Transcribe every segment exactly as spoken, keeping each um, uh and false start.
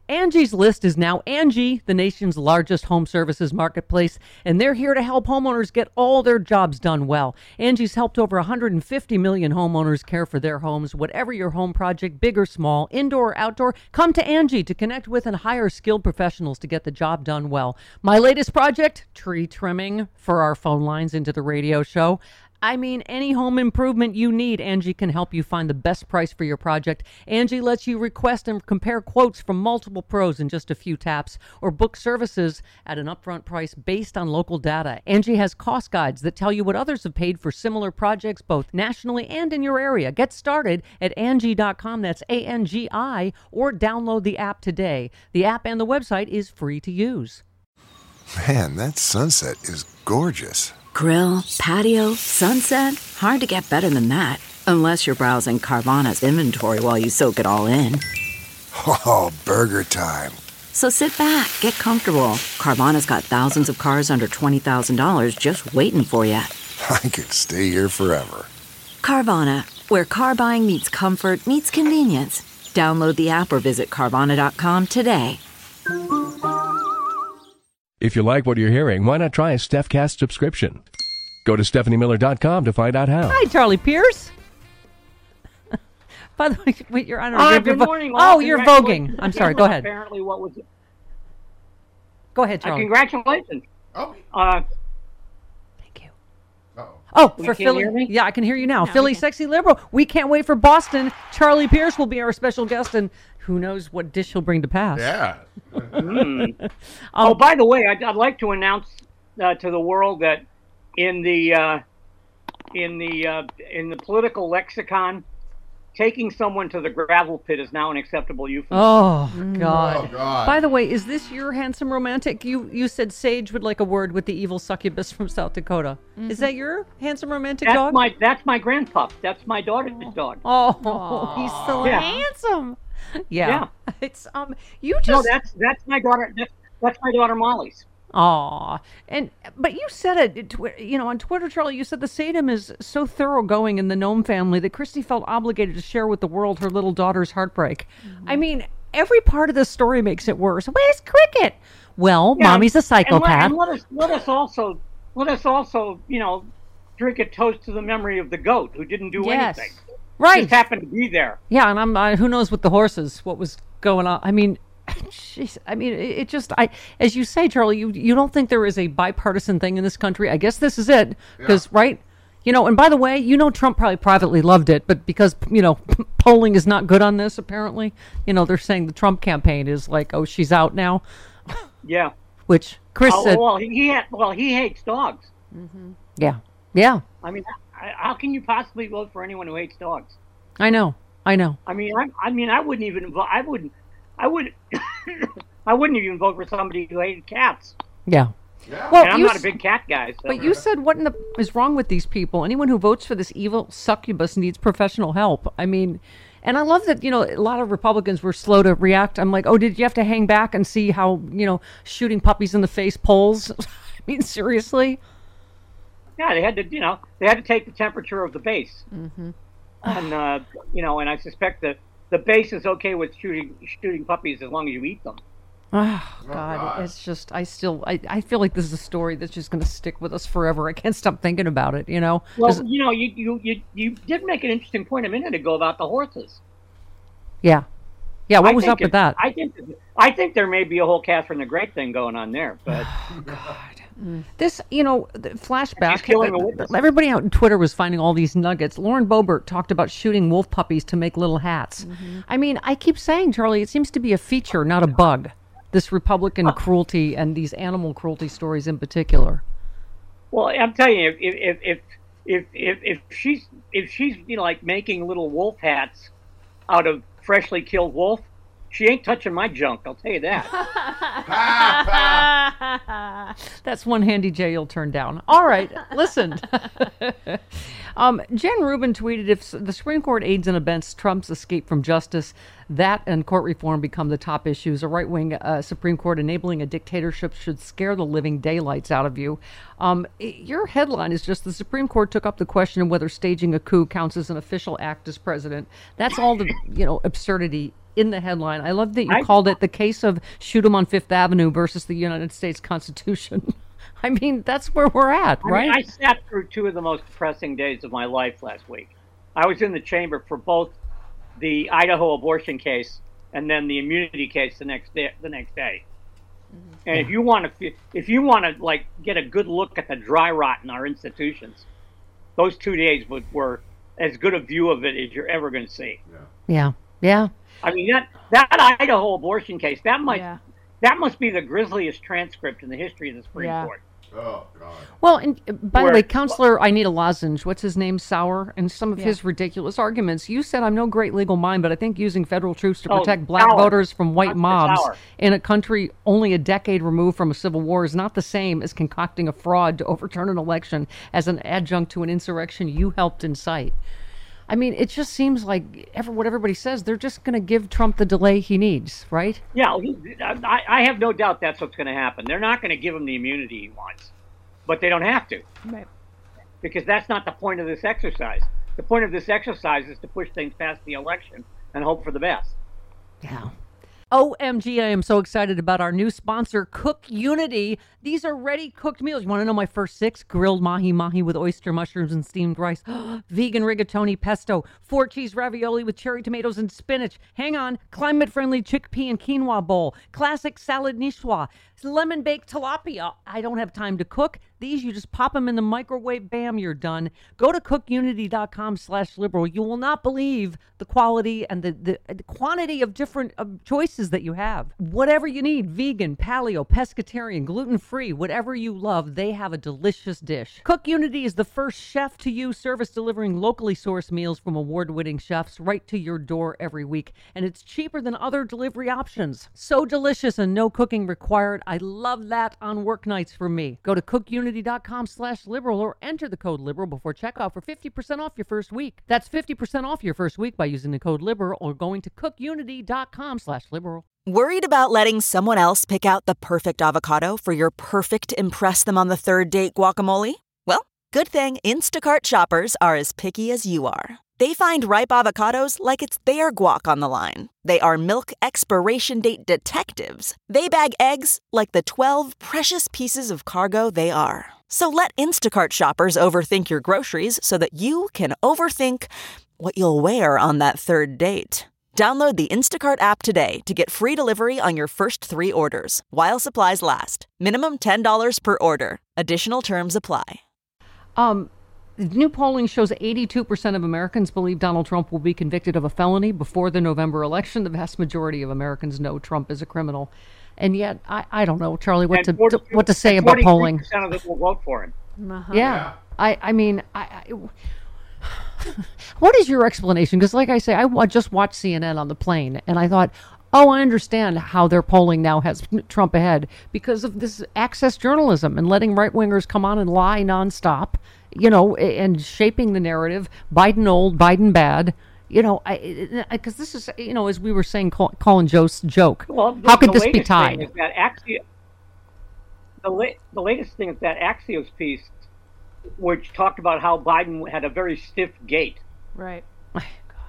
Angie's List is now Angie, the nation's largest home services marketplace, and they're here to help homeowners get all their jobs done well. Angie's helped over one hundred fifty million homeowners care for their homes. Whatever your home project, big or small, indoor or outdoor, come to Angie to connect with and hire skilled professionals to get the job done well. My latest project, tree trimming for our phone lines into the radio show. I mean, any home improvement you need, Angie can help you find the best price for your project. Angie lets you request and compare quotes from multiple pros in just a few taps, or book services at an upfront price based on local data. Angie has cost guides that tell you what others have paid for similar projects, both nationally and in your area. Get started at Angie dot com, that's A N G I, or download the app today. The app and the website is free to use. Man, that sunset is gorgeous. Grill, patio, sunset. Hard to get better than that. Unless you're browsing Carvana's inventory while you soak it all in. Oh, burger time. So sit back, get comfortable. Carvana's got thousands of cars under twenty thousand dollars just waiting for you. I could stay here forever. Carvana, where car buying meets comfort, meets convenience. Download the app or visit Carvana dot com today. If you like what you're hearing, why not try a StephCast subscription? Go to Stephanie Miller dot com to find out how. Hi, Charlie Pierce. By the way, wait, you're on a Hi, good morning. vo- Oh, you're voguing. I'm sorry. Go ahead. Apparently, what was it? Go ahead, Uh, Charlie. congratulations. Oh, Uh, Thank you. uh-oh. Oh, You for can't Philly. hear me? Yeah, I can hear you now. No, Philly we can. Sexy Liberal. We can't wait for Boston. Charlie Pierce will be our special guest, and who knows what dish he'll bring to pass. Yeah. mm. oh, by the way, I'd, I'd like to announce uh, to the world that in the uh, in the uh, in the political lexicon, taking someone to the gravel pit is now an acceptable euphemism. Oh, Mm. God. Oh, God. By the way, is this your handsome romantic? You you said Sage would like a word with the evil succubus from South Dakota. Mm-hmm. Is that your handsome romantic That's dog? my that's my grandpup. That's my daughter's dog. Oh, he's so Yeah. handsome. Yeah. Yeah. It's um you just No, that's that's my daughter. That's, that's my daughter Molly's. Aw, and but you said it, it, twi- you know, on Twitter, Charlie. You said the Sadum is so thoroughgoing in the Gnome family that Christy felt obligated to share with the world her little daughter's heartbreak. I mean, every part of this story makes it worse. Where's Cricket? Well, Yeah, mommy's a and let- psychopath. And let, us let us also let us also you know drink a toast to the memory of the goat who didn't do Yes. anything. Right? Just happened to be there. Yeah, and I'm uh, who knows with the horses what was going on. I mean. Jeez, I mean, it, it just, I, as you say, Charlie, you you don't think there is a bipartisan thing in this country? I guess this is it, because right, you know. And by the way, you know, Trump probably privately loved it, but because you know, polling is not good on this, apparently, you know, they're saying the Trump campaign is like, oh, she's out now, Yeah. which Chris Oh, said, well, he, he had, well, he hates dogs. yeah, yeah, I mean, I, how can you possibly vote for anyone who hates dogs? I know, I know, I mean, I, I mean, I wouldn't even vote. I wouldn't. I would. I wouldn't even vote for somebody who hated cats. yeah. Yeah. Well, And I'm you not a s- big cat guy. So. But you said, what in the, is wrong with these people? Anyone who votes for this evil succubus needs professional help. I mean, and I love that, you know, a lot of Republicans were slow to react. I'm like, oh, did you have to hang back and see how, you know, shooting puppies in the face polls? I mean, seriously? Yeah, they had to. You know, they had to take the temperature of the base. Mm-hmm. And uh, you know, and I suspect that the base is okay with shooting shooting puppies as long as you eat them. Oh, God, God. it's just, I still, I, I feel like this is a story that's just going to stick with us forever. I can't stop thinking about it, you know? Well, 'Cause- you know, you, you you you did make an interesting point a minute ago about the horses. yeah. Yeah, what I was think up with it- that? I think I think there may be a whole Catherine the Great thing going on there, but This, you know, the flashback. She's killing uh, a witness. Everybody out on Twitter was finding all these nuggets. Lauren Boebert talked about shooting wolf puppies to make little hats. I mean, I keep saying, Charlie, it seems to be a feature, not a bug. This Republican cruelty and these animal cruelty stories in particular. well, I'm telling you, if if if if if, if she's if she's you know like making little wolf hats out of freshly killed wolf, she ain't touching my junk. I'll tell you that. That's one handy J you'll turn down. All right, listen. um, Jen Rubin tweeted, if the Supreme Court aids and abets Trump's escape from justice, that and court reform become the top issues. A right-wing uh, Supreme Court enabling a dictatorship should scare the living daylights out of you. Um, i- your headline is just, the Supreme Court took up the question of whether staging a coup counts as an official act as president. That's all the, you know, absurdity in the headline. I love that you I, called it the case of shoot 'em on Fifth Avenue versus the United States Constitution. I mean, that's where we're at, I right? mean, I sat through two of the most depressing days of my life last week. I was in the chamber for both the Idaho abortion case and then the immunity case the next day. The next day. Mm-hmm. And yeah. if you want to, if you want to like get a good look at the dry rot in our institutions, those two days were as good a view of it as you're ever going to see. Yeah. Yeah. Yeah. I mean that that Idaho abortion case that might yeah. that must be the grisliest transcript in the history of the Supreme yeah. Court. Oh, God. Well, and by Where, the way, Counselor I need a lozenge, what's his name, Sauer, and some of yeah. his ridiculous arguments. You said I'm no great legal mind, but I think using federal troops to Oh, protect black Sauer. voters from white Doctor mobs Sauer. in a country only a decade removed from a civil war is not the same as concocting a fraud to overturn an election as an adjunct to an insurrection you helped incite. I mean, it just seems like ever, what everybody says, they're just going to give Trump the delay he needs, right? Yeah, I, I have no doubt that's what's going to happen. They're not going to give him the immunity he wants, but they don't have to. Right. Because that's not the point of this exercise. The point of this exercise is to push things past the election and hope for the best. Yeah. O M G, I am so excited about our new sponsor, Cook Unity. These are ready-cooked meals. You want to know my first six? Grilled mahi-mahi with oyster mushrooms and steamed rice. Vegan rigatoni pesto. Four-cheese ravioli with cherry tomatoes and spinach. Hang on. Climate-friendly chickpea and quinoa bowl. Classic salad niçoise. Lemon-baked tilapia. I don't have time to cook. These, you just pop them in the microwave. Bam, you're done. Go to cookunity.com slash liberal. You will not believe the quality and the, the, the quantity of different uh, choices that you have. Whatever you need, vegan, paleo, pescatarian, gluten-free, whatever you love, they have a delicious dish. Cook Unity is the first chef-to-you service delivering locally sourced meals from award-winning chefs right to your door every week. And it's cheaper than other delivery options. So delicious and no cooking required. I love that on work nights for me. Go to cookunity.com slash liberal or enter the code liberal before checkout for fifty percent off your first week. That's fifty percent off your first week by using the code liberal or going to cookunity.com slash liberal. Worried about letting someone else pick out the perfect avocado for your perfect impress them on the third date guacamole? Well, good thing Instacart shoppers are as picky as you are. They find ripe avocados like it's their guac on the line. They are milk expiration date detectives. They bag eggs like the twelve precious pieces of cargo they are. So let Instacart shoppers overthink your groceries so that you can overthink what you'll wear on that third date. Download the Instacart app today to get free delivery on your first three orders, while supplies last. Minimum ten dollars per order. Additional terms apply. Um... New polling shows eighty-two percent of Americans believe Donald Trump will be convicted of a felony before the November election. The vast majority of Americans know Trump is a criminal. And yet, I, I don't know, Charlie, what to, to what to say about polling. forty-three percent of them will vote for him. Uh-huh. Yeah. yeah. I, I mean, I, I, what is your explanation? Because like I say, I, I just watched C N N on the plane, and I thought, oh, I understand how their polling now has Trump ahead because of this access journalism and letting right-wingers come on and lie nonstop. You know, and shaping the narrative, Biden old, Biden bad, you know, because this is, you know, as we were saying, Colin Jost's joke. Well, the, how could the this be tied? Thing is that Axi- the, la- the latest thing is that Axios piece, which talked about how Biden had a very stiff gait. Right. Oh, God.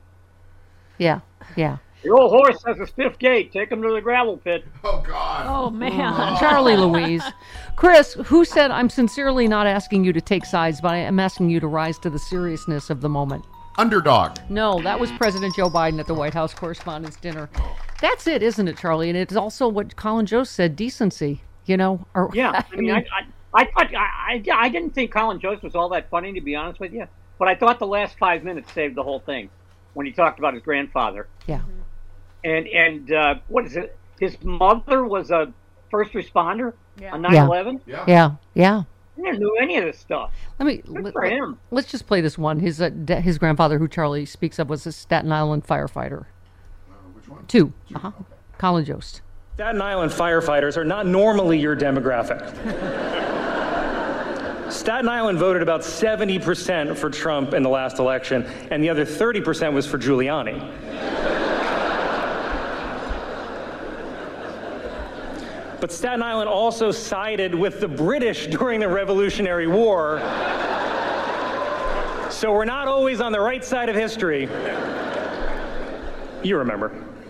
Yeah, yeah. The old horse has a stiff gait. Take him to the gravel pit. Oh, God. Oh, man. Oh. Charlie Louise. Chris, who said, I'm sincerely not asking you to take sides, but I am asking you to rise to the seriousness of the moment? Underdog. No, that was President Joe Biden at the White House Correspondents' Dinner. That's it, isn't it, Charlie? And it's also what Colin Jost said, decency, you know? Or, yeah, I mean, I, I, I thought, I, I, I didn't think Colin Jost was all that funny, to be honest with you, but I thought the last five minutes saved the whole thing when he talked about his grandfather. Yeah. And, and uh, what is it? His mother was a first responder yeah. on nine eleven? Yeah. Yeah, yeah. He didn't know any of this stuff. Let me Good let, for him. Let's just play this one. His uh, de- his grandfather, who Charlie speaks of, was a Staten Island firefighter. Uh, which one? Two. Uh-huh. Okay. Colin Jost. Staten Island firefighters are not normally your demographic. Staten Island voted about seventy percent for Trump in the last election, and the other thirty percent was for Giuliani. But Staten Island also sided with the British during the Revolutionary War. So we're not always on the right side of history. You remember.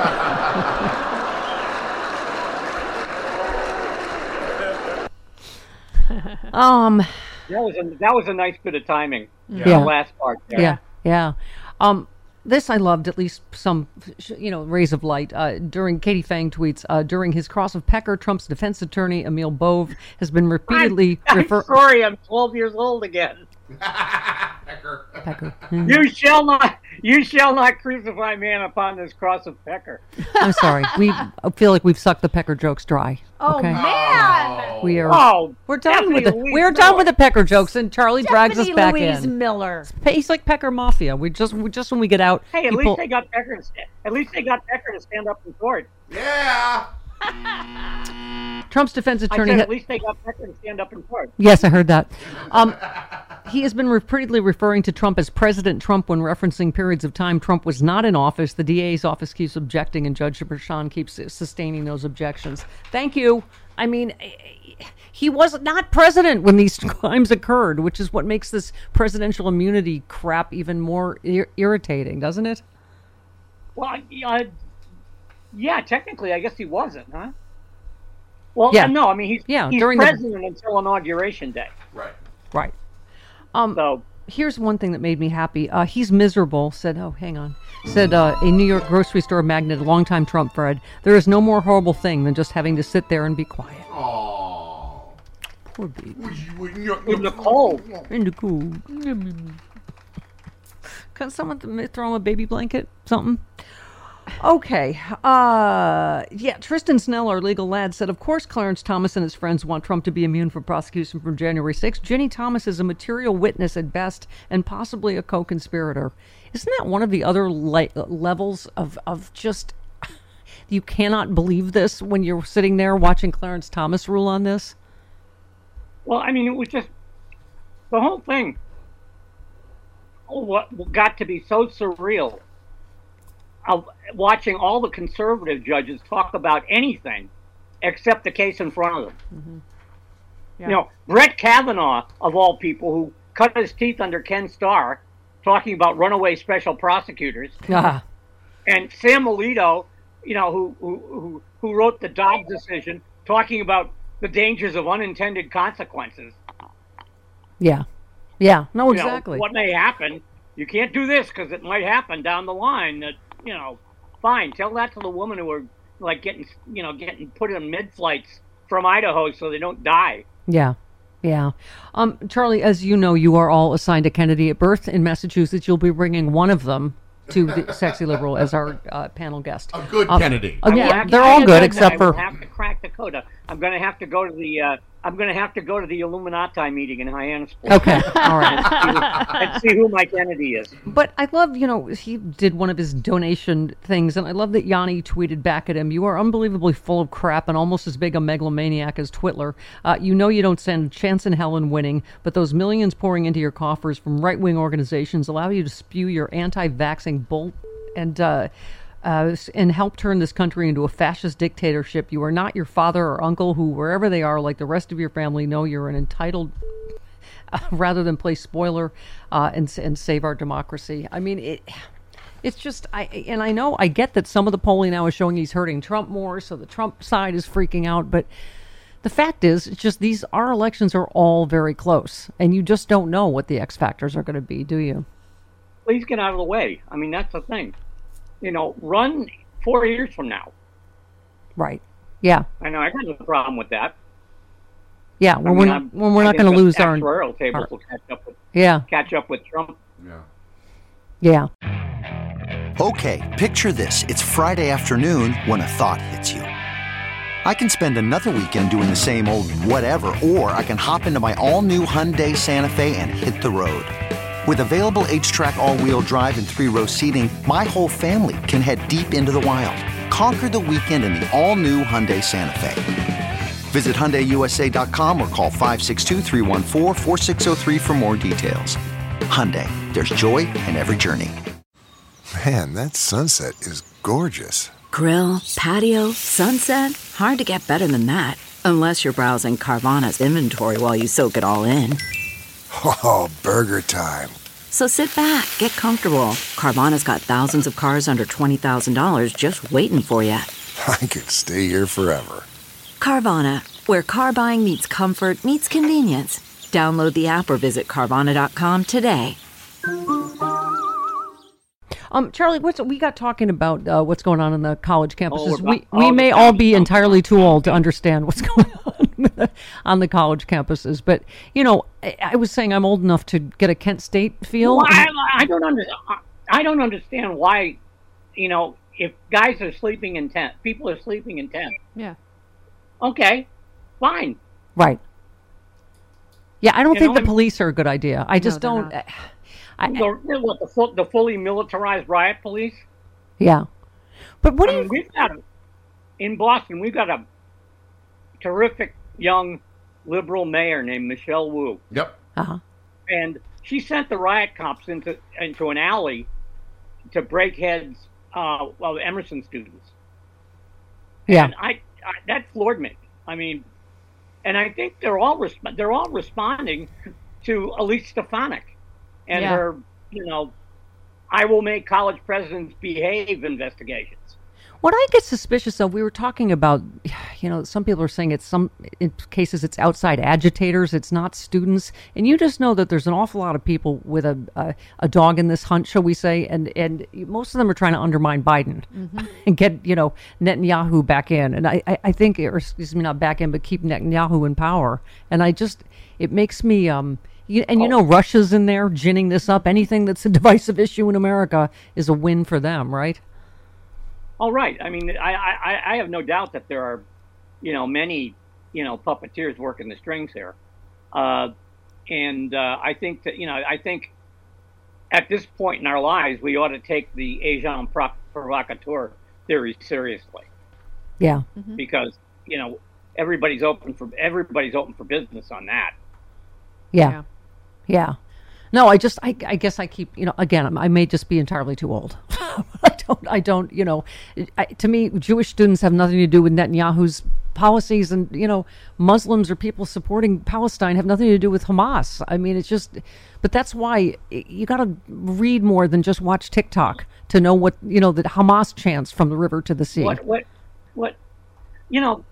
um, that was a that was a nice bit of timing. Yeah. The last part there. Yeah, yeah. Um, this I loved, at least some, you know, rays of light. Uh, during Katie Fang tweets, uh, during his cross of Pecker, Trump's defense attorney, Emil Bove, has been repeatedly I'm, I'm refer- sorry, I'm twelve years old again. Pecker. Pecker. You shall not, you shall not crucify man upon this cross of Pecker. I'm sorry. We I feel like we've sucked the Pecker jokes dry. Oh, okay? man. We are. Oh, we're done with the. Louise We're Miller. done with the Pecker jokes, and Charlie drags us Stephanie back Louise in. Miller. He's like Pecker Mafia. We just, we just when we get out. Hey, at people, least they got Pecker. To stand, at least they got Pecker to stand up in court. Yeah. Trump's defense I attorney. said ha- at least they got Pecker to stand up in court. Yes, I heard that. Um, he has been repeatedly referring to Trump as President Trump when referencing periods of time Trump was not in office. The D A's office keeps objecting, and Judge Brashan keeps sustaining those objections. Thank you. I mean, he was not president when these crimes occurred, which is what makes this presidential immunity crap even more ir- irritating, doesn't it? Well, uh, yeah, technically, I guess he wasn't, huh? Well, Yeah. uh, no, I mean he's Yeah, he's during the- president until inauguration day. Right. Right. Um, So Here's one thing that made me happy. Uh, he's miserable, said, oh, hang on, said uh, a New York grocery store magnate, longtime Trump Fred, there is no more horrible thing than just having to sit there and be quiet. Aww. Poor baby. in the cold. In the cool. Can someone th- throw him a baby blanket? Something? Okay. Uh, yeah, Tristan Snell, our legal lad, said, of course Clarence Thomas and his friends want Trump to be immune from prosecution from January sixth. Ginny Thomas is a material witness at best and possibly a co-conspirator. Isn't that one of the other le- levels of, of just... You cannot believe this when you're sitting there watching Clarence Thomas rule on this? Well, I mean, it was just the whole thing. What got to be so surreal of watching all the conservative judges talk about anything except the case in front of them. Mm-hmm. Yeah. You know, Brett Kavanaugh, of all people, who cut his teeth under Ken Starr, talking about runaway special prosecutors, Ah. and Sam Alito, you know, who who who, who wrote the Dobbs decision, talking about the dangers of unintended consequences. Yeah. Yeah. No, You know, exactly. what may happen? You can't do this because it might happen down the line. That you know, fine. Tell that to the woman who are like getting, you know, getting put in mid flights from Idaho so they don't die. Yeah. Yeah. Um, Charlie, as you know, you are all assigned a Kennedy at birth in Massachusetts. You'll be bringing one of them to the Sexy Liberal as our uh, panel guest. A good Um, Kennedy. Oh, I will yeah, have to- they're I all have good to- except I for... will have to crack the code. I'm going to have to go to the. Uh, I'm going to have to go to the Illuminati meeting in Hyannisport. Okay, all right. and see who my Kennedy is. But I love, you know, he did one of his donation things, and I love that Yanni tweeted back at him, you are unbelievably full of crap and almost as big a megalomaniac as Twitler. Uh, you know you don't stand a chance in hell in winning, but those millions pouring into your coffers from right-wing organizations allow you to spew your anti-vaxxing bull and... Uh, Uh, and help turn this country into a fascist dictatorship. You are not your father or uncle who, wherever they are, like the rest of your family, know you're an entitled, uh, rather than play spoiler uh, and and save our democracy. I mean, it. It's just, I and I know, I get that some of the polling now is showing he's hurting Trump more, so the Trump side is freaking out, but the fact is, it's just these, our elections are all very close, and you just don't know what the X factors are going to be, do you? Please get out of the way. I mean, that's the thing. You know, run four years from now. Right. Yeah. I know I got no problem with that. Yeah. When I mean, we're not, I'm- when we're I not think going to the lose our. actuarial tables our- will catch up with Yeah. catch up with Trump. Yeah. Yeah. Okay, picture this. It's Friday afternoon when a thought hits you. I can spend another weekend doing the same old whatever, or I can hop into my all-new Hyundai Santa Fe and hit the road. With available H-Track all-wheel drive and three-row seating, my whole family can head deep into the wild. Conquer the weekend in the all-new Hyundai Santa Fe. Visit Hyundai U S A dot com or call five six two, three one four, four six zero three for more details. Hyundai, there's joy in every journey. Man, that sunset is gorgeous. Grill, patio, sunset. Hard to get better than that. Unless you're browsing Carvana's inventory while you soak it all in. Oh, burger time. So sit back, get comfortable. Carvana's got thousands of cars under twenty thousand dollars just waiting for you. I could stay here forever. Carvana, where car buying meets comfort, meets convenience. Download the app or visit Carvana dot com today. Um, Charlie, what's we got talking about uh, what's going on in the college campuses? Oh, we oh, we the may college all be campuses. entirely too old to understand what's going on on the college campuses, but you know, I, I was saying I'm old enough to get a Kent State feel. Well, I, I don't under, I don't understand why, you know, if guys are sleeping in tents, people are sleeping in tents. Yeah. Okay, fine. Right. Yeah, I don't You think know, the and- police are a good idea. I just they're don't. not. I, I, The, what, the, full, the fully militarized riot police? yeah, but what I do mean, you? we've got a, in Boston, we've got a terrific young liberal mayor named Michelle Wu, Yep. Uh-huh. and she sent the riot cops into into an alley to break heads uh, of Emerson students. Yeah, And I, I that floored me. I mean, and I think they're all resp- they're all responding to Elise Stefanik and Yeah. her, you know, I will make college presidents behave investigations. what I get suspicious of, we were talking about, you know, some people are saying it's some in cases it's outside agitators, it's not students, and you just know that there's an awful lot of people with a a, a dog in this hunt, shall we say, and and most of them are trying to undermine Biden and get, you know, Netanyahu back in, and I, I I think, or excuse me, not back in, but keep Netanyahu in power, and I just it makes me um. You, and you know, Russia's in there ginning this up. Anything that's a divisive issue in America is a win for them, right? All right. I mean, I, I, I have no doubt that there are, you know, many, you know, puppeteers working the strings here. Uh, and uh, I think that, you know, I think at this point in our lives, we ought to take the agent provocateur theory seriously Yeah. because, you know, everybody's open for everybody's open for business on that. Yeah. Yeah. Yeah. No, I just, I, I guess I keep, you know, again, I may just be entirely too old. I don't, I don't, you know, I, to me, Jewish students have nothing to do with Netanyahu's policies, and, you know, Muslims or people supporting Palestine have nothing to do with Hamas. I mean, it's just, but that's why you got to read more than just watch TikTok to know what, you know, that Hamas chants from the river to the sea. What, what, what, you know,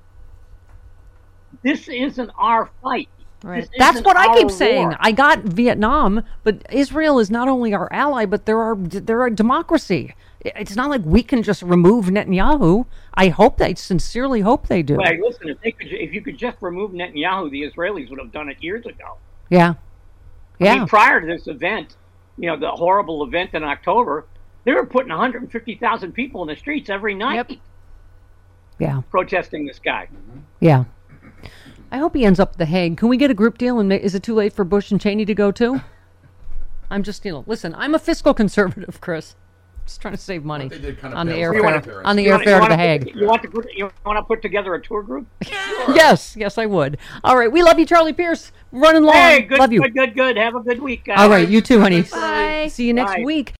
this isn't our fight. Right. This That's isn't what I our keep saying. war. I got Vietnam, but Israel is not only our ally, but they're our, they're a democracy. It's not like we can just remove Netanyahu. I hope they sincerely hope they do. Hey, listen, if they could, if you could just remove Netanyahu, the Israelis would have done it years ago. Yeah, I yeah, mean, prior to this event, you know, the horrible event in October, they were putting one hundred fifty thousand people in the streets every night Yep. yeah, protesting this guy. yeah. I hope he ends up at The Hague. Can we get a group deal? And ma- is it too late for Bush and Cheney to go too? I'm just, you know, listen. I'm a fiscal conservative, Chris. Just trying to save money They did kind of on the bail airfare for on the You wanna- airfare you to wanna The Hague. put- You want to put, you want to put together a tour group? Yes, yes, I would. All right, we love you, Charlie Pierce. Running long. Hey, good, love you. good, good, good. Have a good week, guys. All right, you too, honey. Bye. See you next Bye. week.